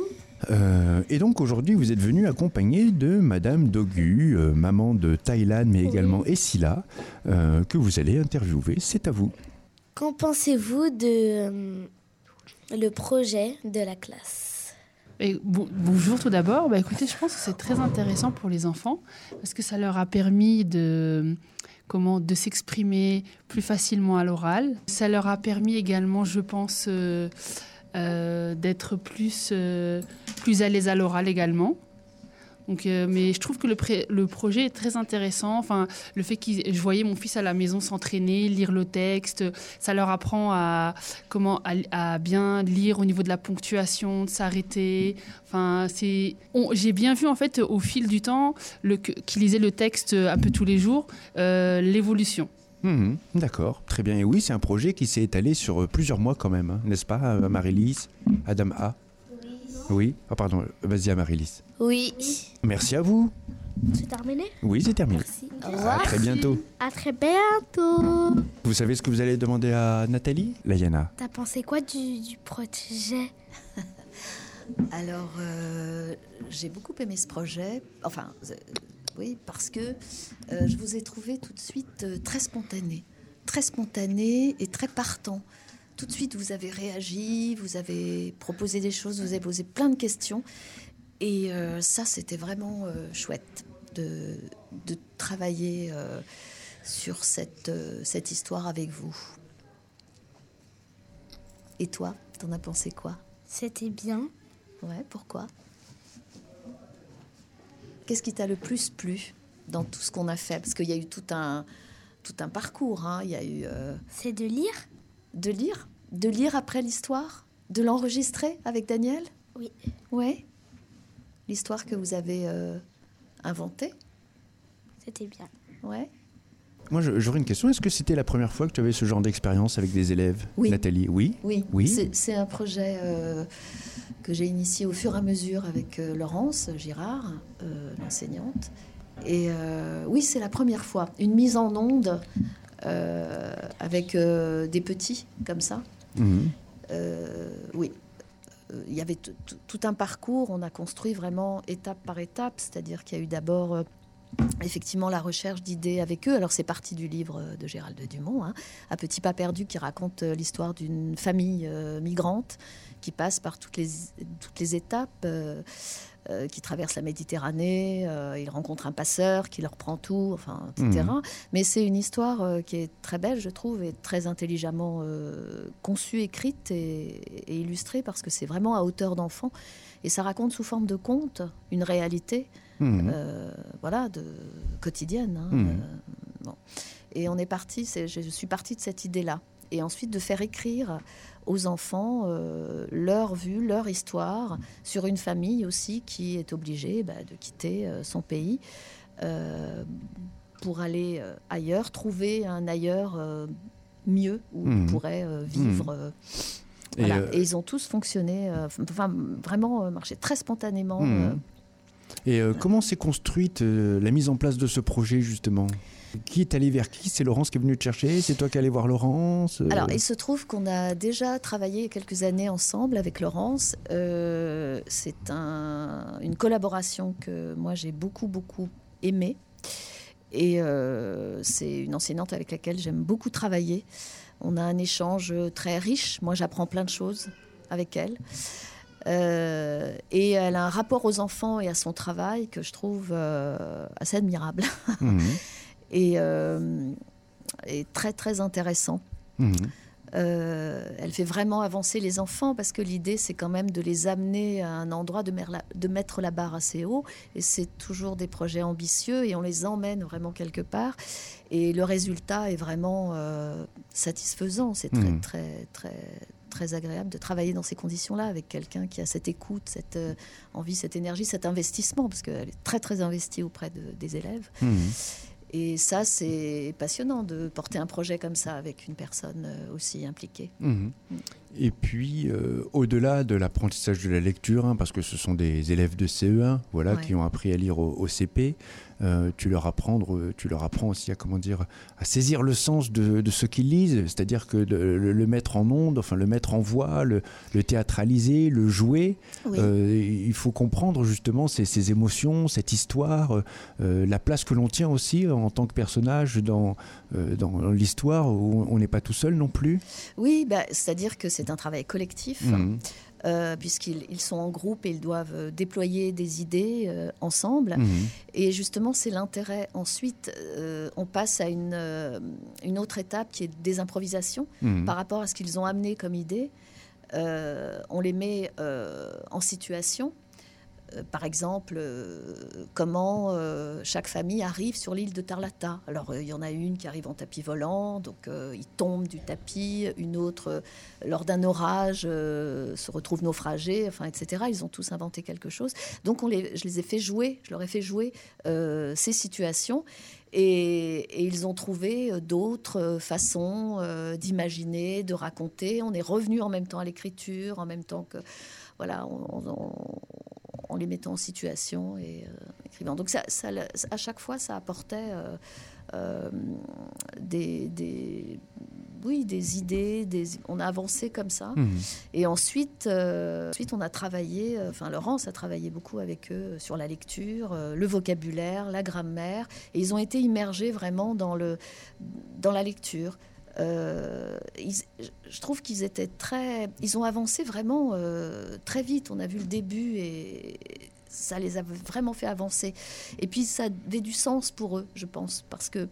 Euh, et donc aujourd'hui, vous êtes venu accompagné de Madame Dogu, euh, maman de Thaïlande, mais également oui. Essila, euh, que vous allez interviewer. C'est à vous. Qu'en pensez-vous de euh, le projet de la classe? Et bon, bonjour tout d'abord. Bah, écoutez, je pense que c'est très intéressant pour les enfants parce que ça leur a permis de, comment, de s'exprimer plus facilement à l'oral. Ça leur a permis également, je pense, euh, euh, d'être plus, euh, plus à l'aise à l'oral également. Donc, euh, mais je trouve que le, pré- le projet est très intéressant. Enfin, le fait que je voyais mon fils à la maison s'entraîner, lire le texte, ça leur apprend à, comment, à, à bien lire au niveau de la ponctuation, de s'arrêter. Enfin, c'est, on, j'ai bien vu en fait au fil du temps, le, qu'ils lisaient le texte un peu tous les jours, euh, l'évolution. Mmh, d'accord, très bien. Et oui, c'est un projet qui s'est étalé sur plusieurs mois quand même, hein, n'est-ce pas, Amaryllis, Adam A? Oui. Oh, pardon, vas-y Amaryllis. Oui. Merci à vous. C'est terminé? Oui, c'est terminé. Merci. Au revoir. À très bientôt. À très bientôt. Vous savez ce que vous allez demander à Nathalie? Layana. T'as pensé quoi du, du projet? Alors, euh, j'ai beaucoup aimé ce projet. Enfin, euh, oui, parce que euh, je vous ai trouvé tout de suite euh, très spontané. Très spontané et très partant. Tout de suite, vous avez réagi, vous avez proposé des choses, vous avez posé plein de questions. Et euh, ça, c'était vraiment euh, chouette de, de travailler euh, sur cette, euh, cette histoire avec vous. Et toi, t'en as pensé quoi? C'était bien. Ouais, pourquoi? Qu'est-ce qui t'a le plus plu dans tout ce qu'on a fait? Parce qu'il y a eu tout un, tout un parcours. Hein. Il y a eu, euh... C'est de lire? De lire? De lire après l'histoire? De l'enregistrer avec Daniel? Oui. Ouais. L'histoire que vous avez euh, inventée? C'était bien. Ouais. Moi, j'aurais une question. Est-ce que c'était la première fois que tu avais ce genre d'expérience avec des élèves, oui. Nathalie? Oui. Oui. Oui. C'est, c'est un projet euh, que j'ai initié au fur et à mesure avec euh, Laurence Girard, euh, l'enseignante. Et euh, oui, c'est la première fois. Une mise en onde euh, avec euh, des petits, comme ça. Mmh. Euh, oui. Il y avait t- t- tout un parcours. On a construit vraiment étape par étape. C'est-à-dire qu'il y a eu d'abord... Euh, effectivement la recherche d'idées avec eux. Alors c'est parti du livre de Gérald Dumont, hein, Un petit pas perdu, qui raconte l'histoire d'une famille euh, migrante qui passe par toutes les, toutes les étapes, euh, euh, qui traverse la Méditerranée, euh, ils rencontrent un passeur qui leur prend tout, enfin, et cetera. Mmh. Mais c'est une histoire euh, qui est très belle, je trouve, et très intelligemment euh, conçue, écrite et, et illustrée, parce que c'est vraiment à hauteur d'enfant. Et ça raconte sous forme de conte une réalité Mmh. Euh, voilà, de quotidienne. Hein, mmh. euh, bon. Et on est parti, c'est, je suis partie de cette idée-là. Et ensuite de faire écrire aux enfants euh, leur vue, leur histoire, sur une famille aussi qui est obligée bah, de quitter euh, son pays euh, pour aller euh, ailleurs, trouver un ailleurs euh, mieux où mmh. ils pourraient euh, vivre. Mmh. Euh, voilà. Et, euh... Et ils ont tous fonctionné, euh, enfin vraiment euh, marché très spontanément. Mmh. Euh, Et euh, comment s'est construite euh, la mise en place de ce projet, justement? Qui est allé vers qui? C'est Laurence qui est venue te chercher? C'est toi qui allais voir Laurence? Alors, il se trouve qu'on a déjà travaillé il y a quelques années ensemble avec Laurence. Euh, c'est un, une collaboration que moi j'ai beaucoup, beaucoup aimée. Et euh, c'est une enseignante avec laquelle j'aime beaucoup travailler. On a un échange très riche. Moi, j'apprends plein de choses avec elle. Euh, et elle a un rapport aux enfants et à son travail que je trouve euh, assez admirable. Mmh. et, euh, et très, très intéressant. Mmh. Euh, elle fait vraiment avancer les enfants parce que l'idée, c'est quand même de les amener à un endroit, de, mer- la, de mettre la barre assez haut. Et c'est toujours des projets ambitieux et on les emmène vraiment quelque part. Et le résultat est vraiment euh, satisfaisant. C'est très, mmh. très, très, très agréable de travailler dans ces conditions-là avec quelqu'un qui a cette écoute, cette euh, envie, cette énergie, cet investissement, parce qu'elle est très, très investie auprès de, des élèves. Mmh. Et ça, c'est passionnant de porter un projet comme ça avec une personne aussi impliquée. Mmh. Et puis, euh, au-delà de l'apprentissage de la lecture, hein, parce que ce sont des élèves de C E un, voilà, ouais. qui ont appris à lire au, au C P, euh, tu leur apprendre, tu leur apprends aussi à comment dire, à saisir le sens de, de ce qu'ils lisent, c'est-à-dire que de, le, le mettre en ondes, enfin le mettre en voix, le, le théâtraliser, le jouer. Oui. Euh, il faut comprendre justement ces, ces émotions, cette histoire, euh, la place que l'on tient aussi en tant que personnage dans, euh, dans l'histoire où on n'est pas tout seul non plus. Oui, bah, c'est-à-dire que c'est un travail collectif. Mmh. Euh, puisqu'ils ils sont en groupe et ils doivent déployer des idées euh, ensemble. Mmh. Et justement, c'est l'intérêt. Ensuite, euh, on passe à une, euh, une autre étape qui est des improvisations mmh. par rapport à ce qu'ils ont amené comme idée. Euh, on les met euh, en situation. Par exemple, euh, comment euh, chaque famille arrive sur l'île de Tarlata. Alors, il euh, y en a une qui arrive en tapis volant, donc euh, ils tombent du tapis. Une autre, euh, lors d'un orage, euh, se retrouve naufragée, enfin, et cetera. Ils ont tous inventé quelque chose. Donc, on les, je les ai fait jouer, je leur ai fait jouer euh, ces situations. Et, et ils ont trouvé d'autres façons euh, d'imaginer, de raconter. On est revenu en même temps à l'écriture, en même temps que... Voilà, on... on en les mettant en situation et euh, écrivant. Donc ça, ça, à chaque fois, ça apportait euh, euh, des, des, oui, des idées. Des, on a avancé comme ça. Mmh. Et ensuite, euh, ensuite, on a travaillé, enfin Laurence a travaillé beaucoup avec eux sur la lecture, euh, le vocabulaire, la grammaire. Et ils ont été immergés vraiment dans, le, dans la lecture. Euh, ils, je trouve qu'ils étaient très, ils ont avancé vraiment euh, très vite. On a vu le début et ça les a vraiment fait avancer. Et puis ça avait du sens pour eux, je pense, parce que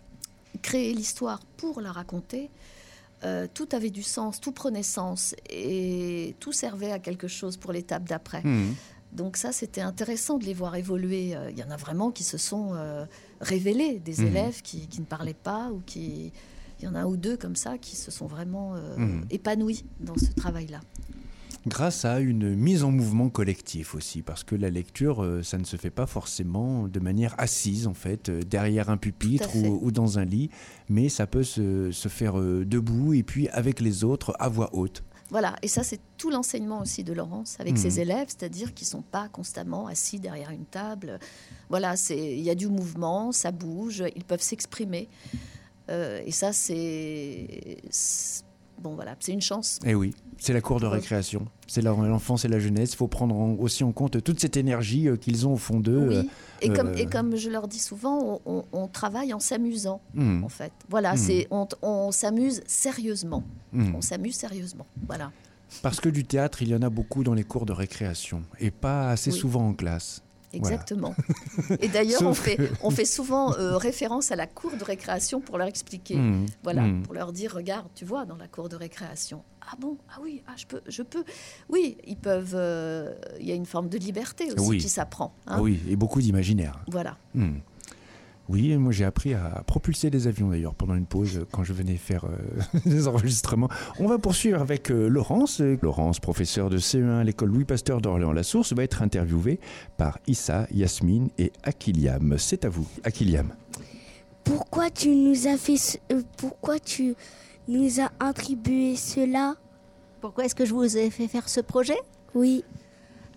créer l'histoire pour la raconter, euh, tout avait du sens, tout prenait sens et tout servait à quelque chose pour l'étape d'après. Mmh. Donc ça, c'était intéressant de les voir évoluer. Il y en a vraiment qui se sont euh, révélés, des mmh. élèves qui, qui ne parlaient pas ou qui... Il y en a un ou deux comme ça qui se sont vraiment euh, mmh. épanouis dans ce travail-là. Grâce à une mise en mouvement collectif aussi, parce que la lecture, euh, ça ne se fait pas forcément de manière assise, en fait, euh, derrière un pupitre ou, ou dans un lit, mais ça peut se, se faire euh, debout et puis avec les autres, à voix haute. Voilà, et ça, c'est tout l'enseignement aussi de Laurence avec mmh. ses élèves, c'est-à-dire qu'ils ne sont pas constamment assis derrière une table. Voilà, il y a du mouvement, ça bouge, ils peuvent s'exprimer. Euh, et ça, c'est, c'est... Bon, voilà, c'est une chance. Eh oui, c'est la cour de récréation. C'est l'enfance et la jeunesse. Il faut prendre en, aussi en compte toute cette énergie euh, qu'ils ont au fond d'eux. Oui, et, euh, comme, et comme je leur dis souvent, on, on, on travaille en s'amusant, mmh. en fait. Voilà, mmh. c'est, on, on s'amuse sérieusement. Mmh. On s'amuse sérieusement, voilà. Parce que du théâtre, il y en a beaucoup dans les cours de récréation et pas assez oui. souvent en classe. Exactement. Voilà. Et d'ailleurs, on fait, on fait souvent euh, référence à la cour de récréation pour leur expliquer. Mmh, voilà, mmh. pour leur dire, regarde, tu vois, dans la cour de récréation. Ah bon, ah oui, ah, je peux, je peux. Oui, ils peuvent. Il euh, y a une forme de liberté aussi oui. qui s'apprend. Hein. Oui, et beaucoup d'imaginaire. Voilà. Mmh. Oui, moi j'ai appris à propulser des avions d'ailleurs pendant une pause quand je venais faire euh, des enregistrements. On va poursuivre avec euh, Laurence. Laurence, professeure de C E un à l'école Louis Pasteur d'Orléans-la-Source, va être interviewée par Issa, Yasmine et Akiliam. C'est à vous, Akiliam. Pourquoi tu nous as fait, euh, pourquoi tu nous as attribué cela ? Pourquoi est-ce que je vous ai fait faire ce projet ? Oui.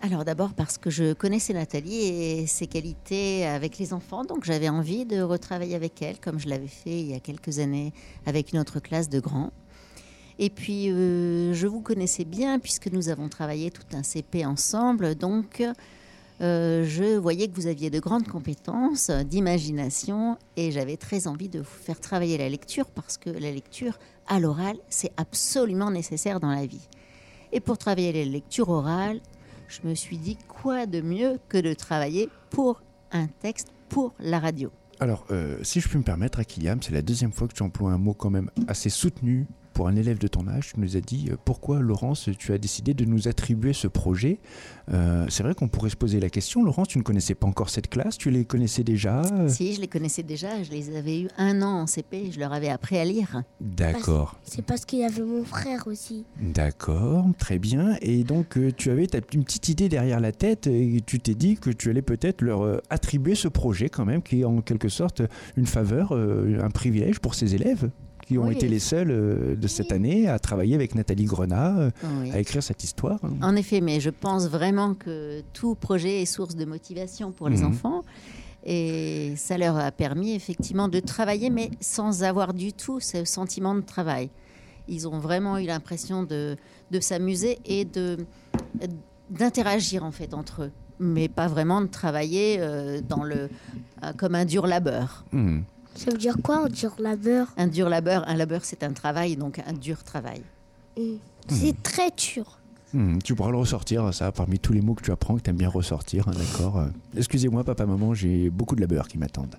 Alors d'abord parce que je connaissais Nathalie et ses qualités avec les enfants, donc j'avais envie de retravailler avec elle, comme je l'avais fait il y a quelques années avec une autre classe de grands. Et puis euh, je vous connaissais bien puisque nous avons travaillé tout un C P ensemble, donc euh, je voyais que vous aviez de grandes compétences d'imagination et j'avais très envie de vous faire travailler la lecture parce que la lecture à l'oral, c'est absolument nécessaire dans la vie. Et pour travailler la lecture orale, je me suis dit quoi de mieux que de travailler pour un texte, pour la radio. Alors, euh, si je peux me permettre, Akiliam, c'est la deuxième fois que tu emploies un mot quand même assez soutenu pour un élève de ton âge. Tu nous as dit euh, pourquoi, Laurence, tu as décidé de nous attribuer ce projet. Euh, c'est vrai qu'on pourrait se poser la question. Laurence, tu ne connaissais pas encore cette classe, tu les connaissais déjà? Si, je les connaissais déjà. Je les avais eu un an en C P. Je leur avais appris à lire. D'accord. C'est parce qu'il y avait mon frère aussi. D'accord, très bien. Et donc, euh, tu avais ta, une petite idée derrière la tête et tu t'es dit que tu allais peut-être leur euh, attribuer ce projet quand même, qui est en quelque sorte une faveur, euh, un privilège pour ces élèves qui ont oui. été les seuls euh, de cette année à travailler avec Nathalie Grenat, euh, oui. à écrire cette histoire. En effet, mais je pense vraiment que tout projet est source de motivation pour les mmh. enfants. Et ça leur a permis effectivement de travailler, mais sans avoir du tout ce sentiment de travail. Ils ont vraiment eu l'impression de, de s'amuser et de, d'interagir en fait entre eux, mais pas vraiment de travailler euh, dans le, euh, comme un dur labeur. Mmh. Ça veut dire quoi, un dur labeur? Un dur labeur, un labeur c'est un travail, donc un dur travail. Mmh. C'est mmh. très dur. Mmh, tu pourras le ressortir, ça, parmi tous les mots que tu apprends, que tu aimes bien ressortir, hein, d'accord. euh, Excusez-moi, papa, maman, j'ai beaucoup de labeur qui m'attendent.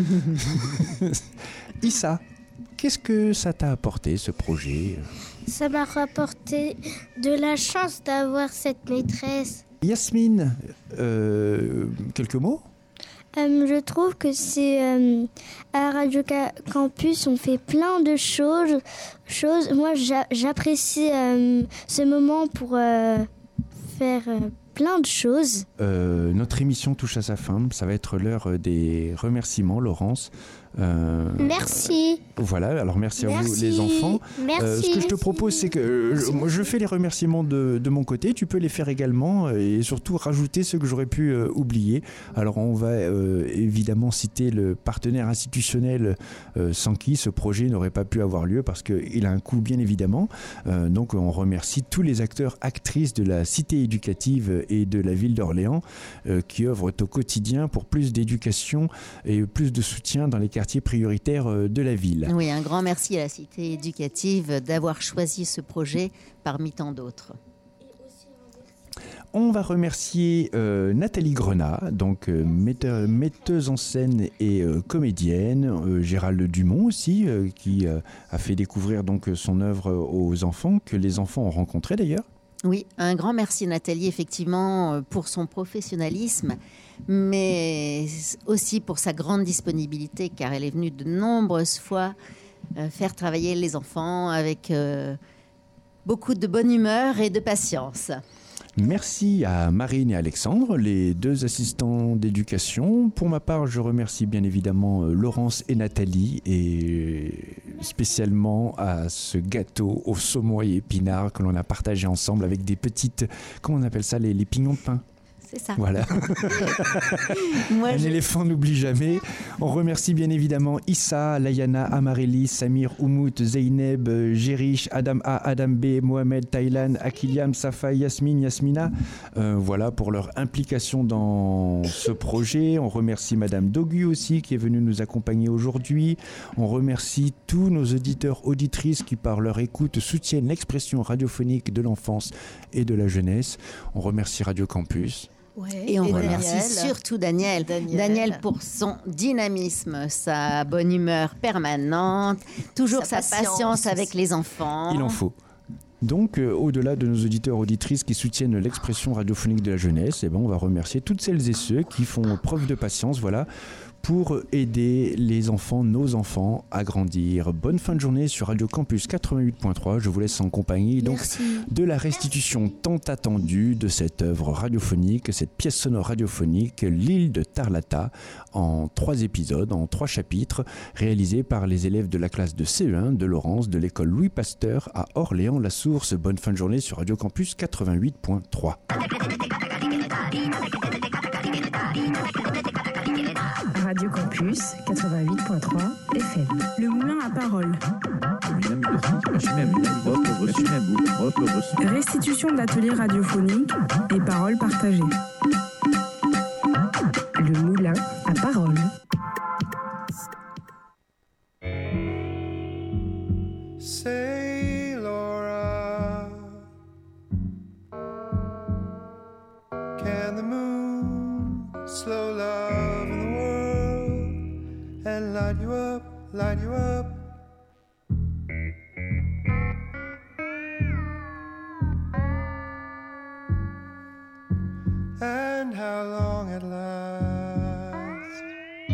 Issa, qu'est-ce que ça t'a apporté, ce projet? Ça m'a rapporté de la chance d'avoir cette maîtresse. Yasmine, euh, quelques mots? Euh, je trouve que c'est euh, à Radio Campus, on fait plein de choses. choses. Moi, j'a- j'apprécie euh, ce moment pour euh, faire euh, plein de choses. Euh, notre émission touche à sa fin. Ça va être l'heure des remerciements, Laurence. Euh, merci. Voilà, alors merci, merci. à vous les enfants. Merci. Euh, ce que je te propose, c'est que euh, moi, je fais les remerciements de, de mon côté, tu peux les faire également euh, et surtout rajouter ceux que j'aurais pu euh, oublier. Alors on va euh, évidemment citer le partenaire institutionnel euh, sans qui ce projet n'aurait pas pu avoir lieu parce qu'il a un coût bien évidemment. Euh, donc on remercie tous les acteurs, actrices de la cité éducative et de la ville d'Orléans euh, qui œuvrent au quotidien pour plus d'éducation et plus de soutien dans les quartiers prioritaires de la ville. Oui, un grand merci à la cité éducative d'avoir choisi ce projet parmi tant d'autres. On va remercier euh, Nathalie Grenat, donc euh, metteur, metteuse en scène et euh, comédienne, euh, Gérald Dumont aussi, euh, qui euh, a fait découvrir donc son œuvre aux enfants, que les enfants ont rencontré d'ailleurs. Oui, un grand merci Nathalie, effectivement, pour son professionnalisme, mais aussi pour sa grande disponibilité, car elle est venue de nombreuses fois euh, faire travailler les enfants avec euh, beaucoup de bonne humeur et de patience. Merci à Marine et Alexandre, les deux assistants d'éducation. Pour ma part, je remercie bien évidemment Laurence et Nathalie et spécialement à ce gâteau au saumon et épinards que l'on a partagé ensemble avec des petites, comment on appelle ça, les, les pignons de pain. C'est ça. Voilà. Moi, Un je... éléphant n'oublie jamais. On remercie bien évidemment Issa, Layana, Amarélis, Samir, Oumout, Zeynep, Gérich, Adam A, Adam B, Mohamed, Thaïlan, Akiliam, Safa, Yasmine, Yasmina. Euh, voilà pour leur implication dans ce projet. On remercie Madame Dogu aussi qui est venue nous accompagner aujourd'hui. On remercie tous nos auditeurs, auditrices qui par leur écoute soutiennent l'expression radiophonique de l'enfance et de la jeunesse. On remercie Radio Campus. Ouais, et on et remercie Daniel. surtout Daniel. Daniel. Daniel pour son dynamisme, sa bonne humeur permanente, toujours sa, sa patience, patience avec les enfants. Il en faut. Donc, euh, au-delà de nos auditeurs auditrices qui soutiennent l'expression radiophonique de la jeunesse, eh ben, on va remercier toutes celles et ceux qui font preuve de patience, voilà, pour aider les enfants, nos enfants, à grandir. Bonne fin de journée sur Radio Campus quatre-vingt-huit point trois. Je vous laisse en compagnie donc, de la restitution tant attendue de cette œuvre radiophonique, cette pièce sonore radiophonique, L'île de Tarlata, en trois épisodes, en trois chapitres, réalisés par les élèves de la classe de C E un de Laurence de l'école Louis Pasteur à Orléans-la-Source. Bonne fin de journée sur Radio Campus quatre-vingt-huit point trois. Radio Campus quatre-vingt-huit virgule trois F M. Le moulin à parole. Restitution d'ateliers radiophoniques et paroles partagées. Le moulin à parole. Say, Laura, can the moon slow love in the world and light you up, light you up? And how long it lasts?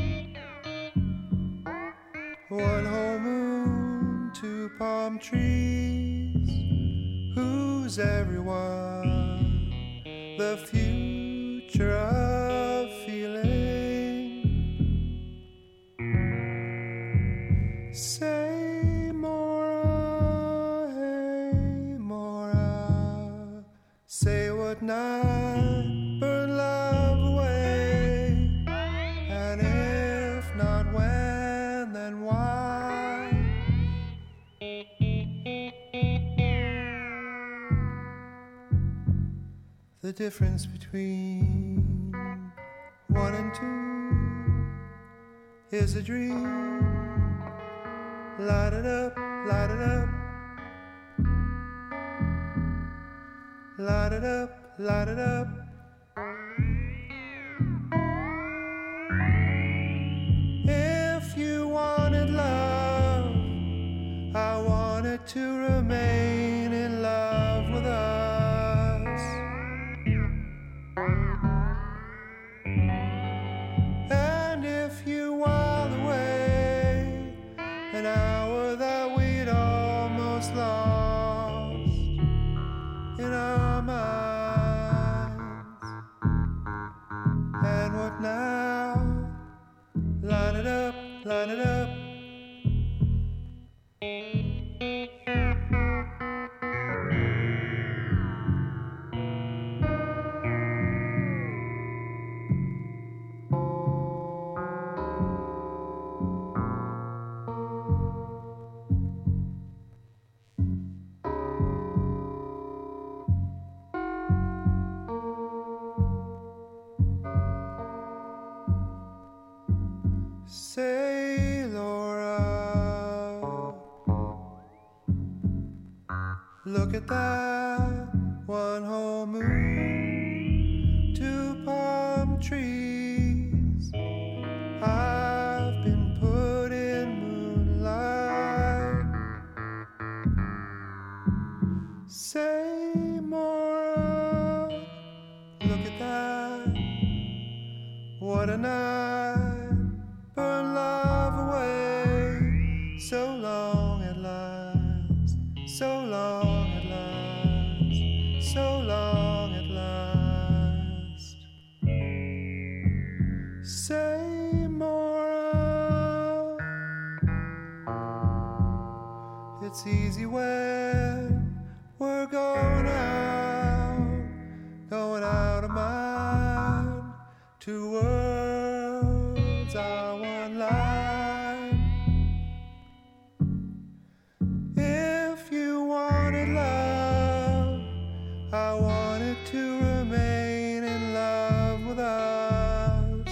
One whole moon, two palm trees. Who's everyone? The future of feeling. Say Mora, hey Mora. Say what night burn love away, and if not when, then why? The difference between one and two is a dream. Light it up, light it up. Light it up, light it up. If you wanted love, I wanted to remain in love with us. And if you while away an hour that we'd almost lost in our minds. And what now? Line it up, line it up. Say, Laura, look at that one whole moon, two palm trees. I've been put in moonlight. Say, Mora, look at that, what a night. Burn love away, so long at last, so long at last, so long at last. Say Mora, it's easy when we're going out, going out of mind, two worlds are one line. If you wanted love, I wanted to remain in love with us.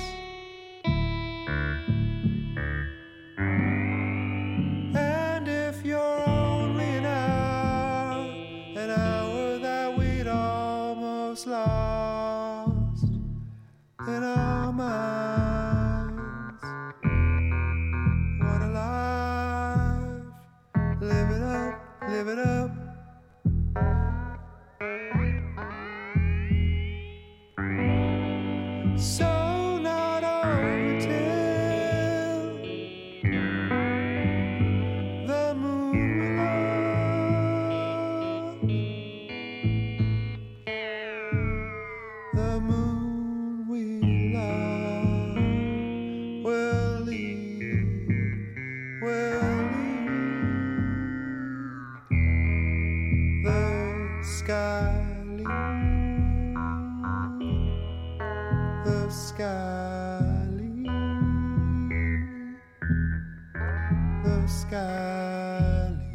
And if you're only an hour, an hour that we'd almost lost in our minds. What a life, live it up, live it up. So not over till the moon will love. The moon we love will lead, will lead the sky lead. sky leaves, the sky leaves.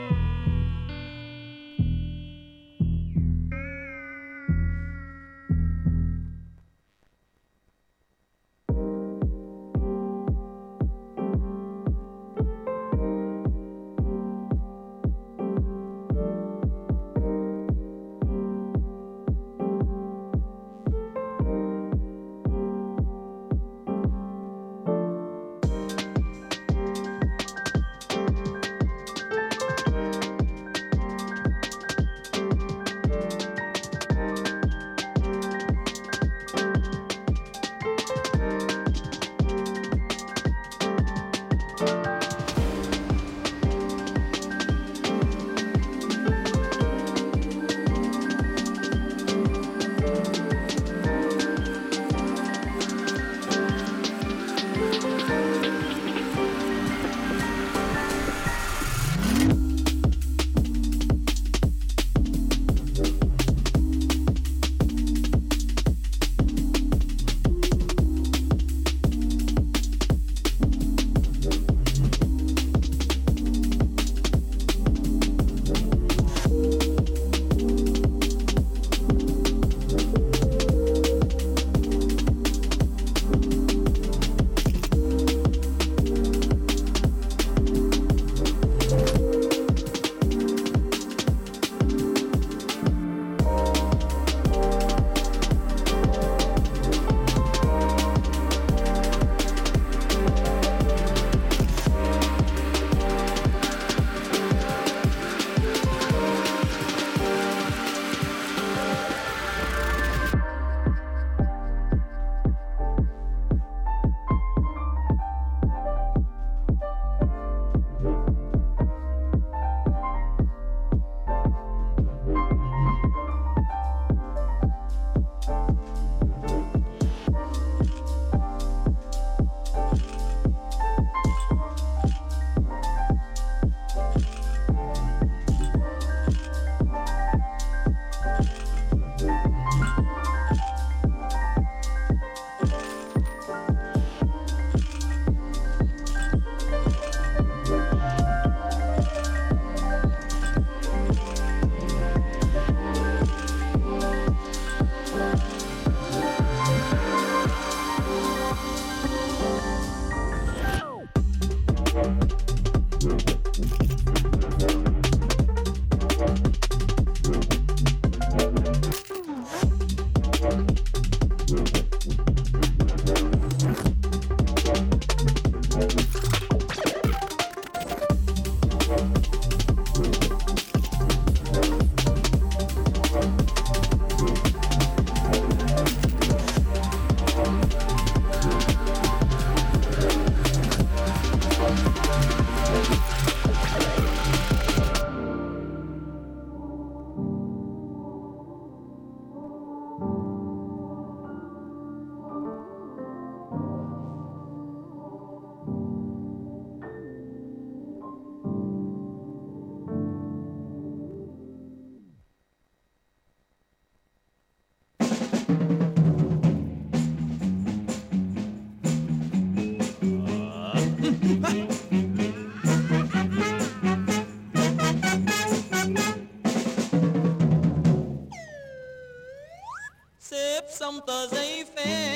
xong tờ giấy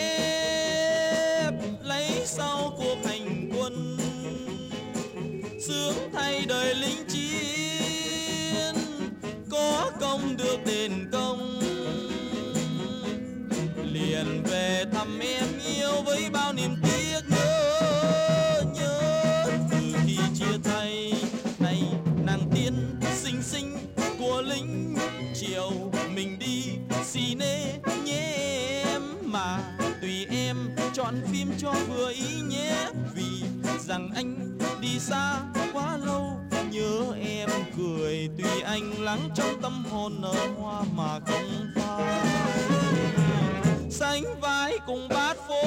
phép lấy sau cuộc hành quân, sướng thay đời lính chiến có công được đền công, liền về thăm em yêu với bao niềm tiếc nhớ nhớ từ khi chia tay. Này nàng tiên xinh xinh của lính chiều mình đi xì nê nhé em, mà tùy em chọn phim cho vừa ý nhé, vì rằng anh đi xa quá lâu nhớ em cười, tùy anh lắng trong tâm hồn nở hoa mà không phai. Sánh vai cùng bát phố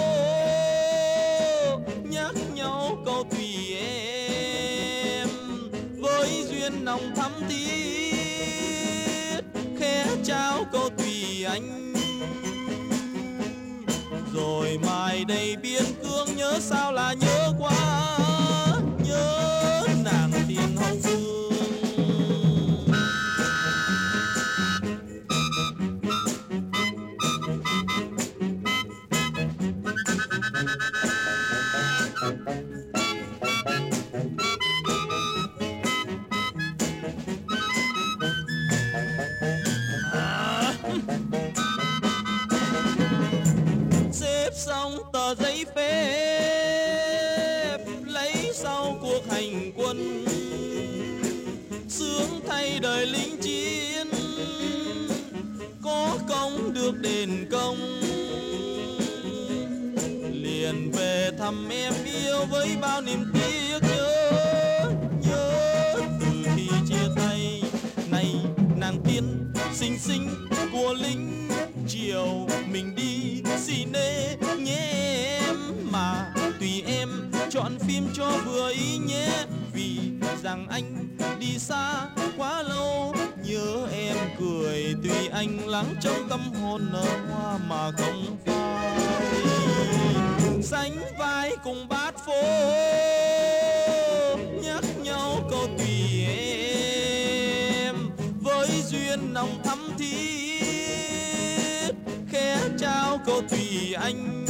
nhắc nhau câu tùy em, với duyên nồng thắm thiết khẽ trao câu tùy anh, rồi mai đây biên cương nhớ sao là nhớ quá, nhớ nàng Tiền Hậu Phương. Xong tờ giấy phép lấy sau cuộc hành quân, sướng thay đời lính chiến có công được đền công, liền về thăm em yêu với bao niềm tiếc nhớ, nhớ từ khi chia tay này nàng Tiên xinh xinh của lính chiều mình đi xì nê nhé em, mà tùy em chọn phim cho vừa ý nhé, vì rằng anh đi xa quá lâu nhớ em cười, tùy anh lắng trong tâm hồn nở hoa mà không phai, sánh vai cùng bát phố nhắc nhau câu tùy em, với duyên nồng thắm thiết khẽ trao câu tùy anh,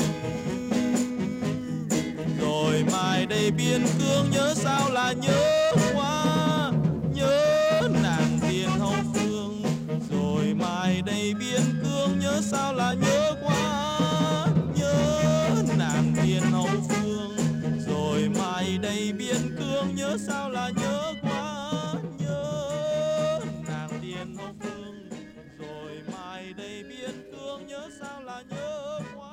rồi mai đây biên cương nhớ sao là nhớ quá, nhớ nàng Tiền Hậu Phương, rồi mai đây biên cương nhớ sao là nhớ quá, nhớ nàng Tiền Hậu Phương, rồi mai đây biên cương nhớ sao là nhớ quá, nhớ nàng Tiền Hậu Phương, rồi mai đây biên cương nhớ sao là nhớ quá.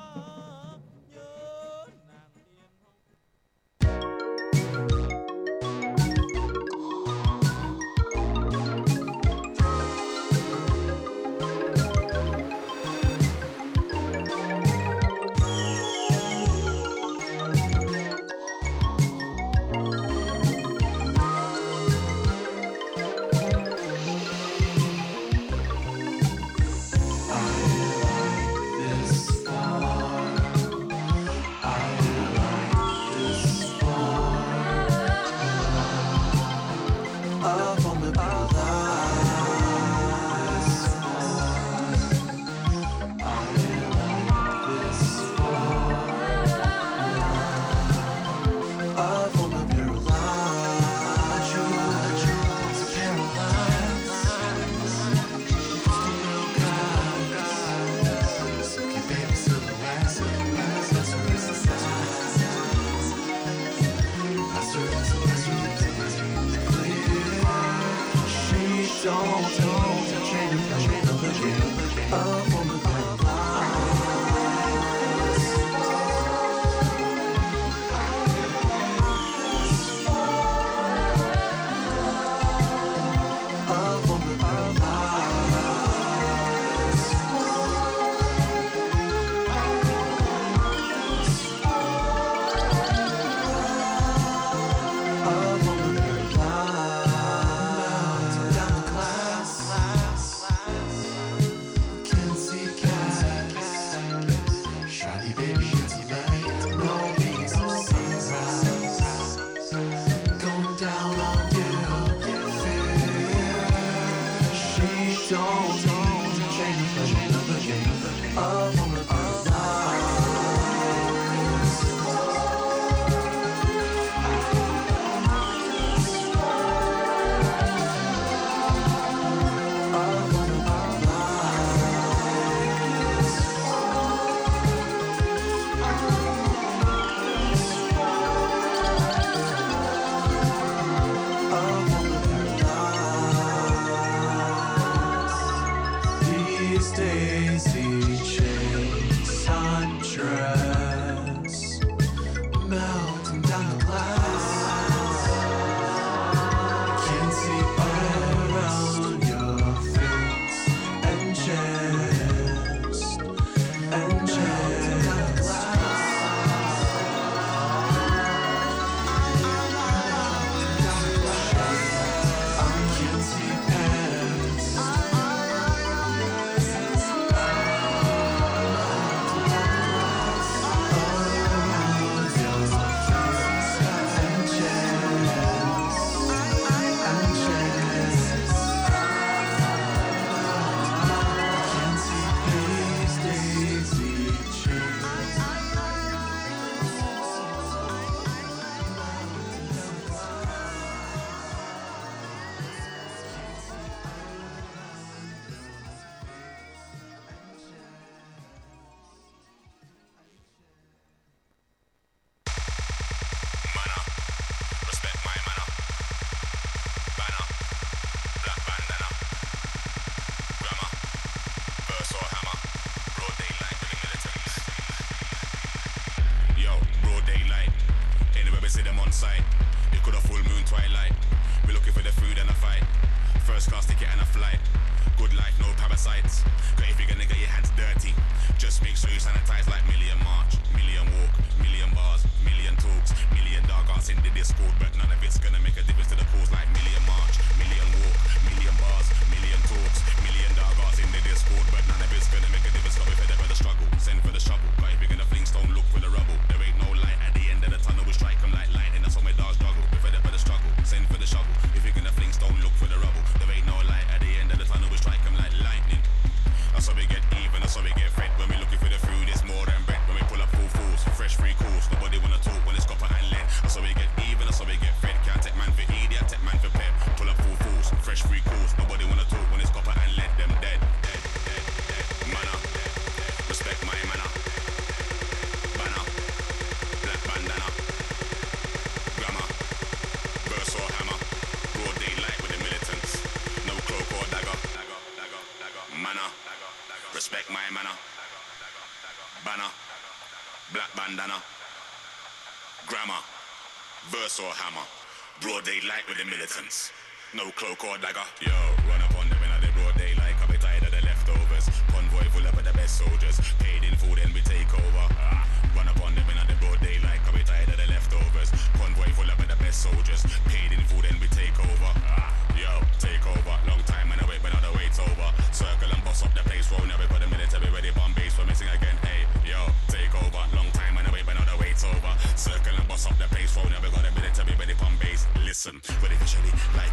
see them on site. You could have full moon twilight. We're looking for the food and a fight. First class ticket and a flight. Good life, no parasites. Cause if you're gonna get your hands dirty, just make sure you sanitize like million march, million walk, million bars, million talks, million dog arts in the Discord, but none of it's gonna make a difference to the cause like million march, million walk, million bars, million talks, million dog arts in the Discord, but none of it's gonna make a difference. Cause we're fed up with the struggle, send for the shovel. But if you're gonna fling stone, look for the rubble. There ain't no light at the end of the tunnel, we strike them like lightning. That's how my dogs struggle. We're fed up with the struggle, send for the shovel. If you're gonna fling stone, look for the rubble. There ain't no light at the end of the tunnel, we strike them like lightning. That's how we get even, that's how we get fed. When we looking for the food, it's more than bread. When we pull up full fools, fresh free calls. Nobody wanna talk when it's copper and lead. That's how we get even, that's how we get fed. Can't take man for idiot, take man for pep. Pull up full fools, fresh free calls. Nobody wanna talk when it's copper and lead. Them dead, dead, dead, dead. Manna, respect my manna. Banner, black bandana. Grammar, verse or hammer. Broad daylight with the militants. No cloak or dagger. Manna, respect my manner. Banner, black bandana. Grammar, verse or hammer. Broad daylight with the militants. No cloak or dagger. Yo, run up on them in the broad daylight. I'll be tired of the leftovers. Convoy full up of the best soldiers. Paid in full, then we take over. Ah, run up on them in the broad daylight. I'll be tired of the leftovers. Convoy full up of the best soldiers. Paid in full, then we take over. Ah, yo, take over. Long time and I wait, but now the wait's over. Circle and boss up the place. Roll now, we got the military ready on base for missing again. Hey, yo, take over. Long time and I wait, but now the wait's over. Circle and boss up the place. Roll now, we got the military ready on base. Listen, but officially, like